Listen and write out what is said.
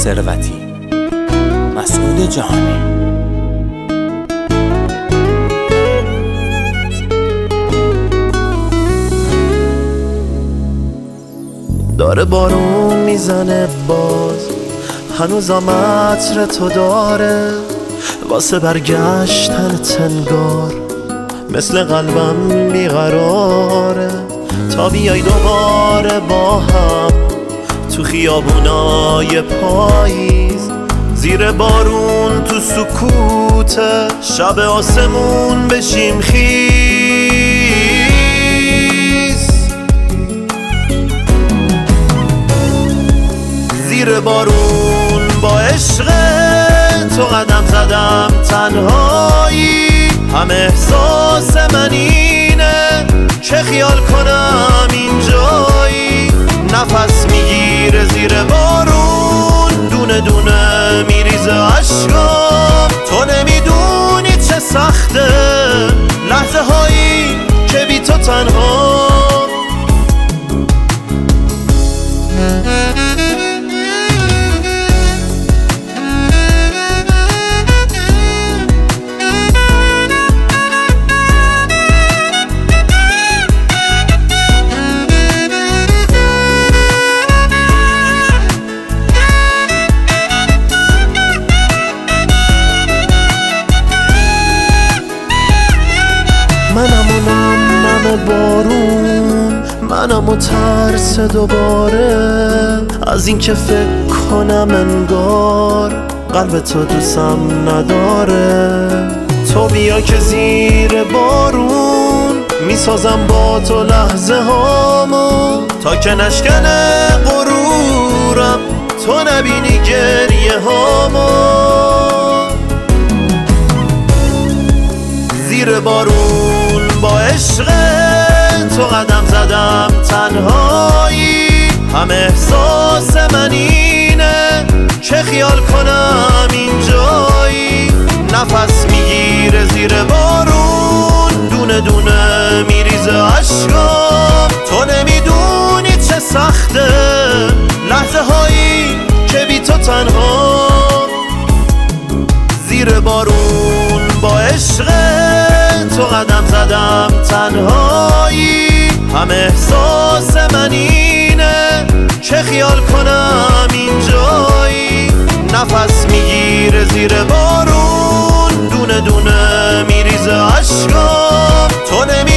ثروتی، مسعود جهانی. داره بارون میزنه باز، هنوزم عطر تو داره واسه برگشتن تنگار، مثل قلبم بیقراره تا بیای دوباره با هم تو خیابونای پاییز، زیر بارون تو سکوت شب آسمون بشیم خیز. زیر بارون با عشق تو قدم زدم تنهایی، هم احساس من اینه که خیال کنم اینجایی، نفس میگیره زیر بارون دونه دونه میریزه عشقام، تو نمیدونی چه سخته لحظه هایی که بی تو تنها. منم و نم بارون، منم و ترس دوباره از این که فکر کنم انگار قلب تو دوستم نداره. تو بیا که زیر بارون میسازم با تو لحظه هامو، تا که نشکنه غرورم تو نبینی گریه هامو. زیر بارون با عشق تو قدم زدم تنهایی، هم احساس من اینه که خیال کنم اینجایی، نفس میگیره زیر بارون دونه دونه میریزه عشقام، تو نمیدونی چه سخته لحظه هایی که بی تو تنها. زیر بارون با عشق تو قدم زدم تنهایی، هم احساس من اینه که خیال کنم اینجایی، نفس میگیره زیر بارون دونه دونه میریزه عشقام، تو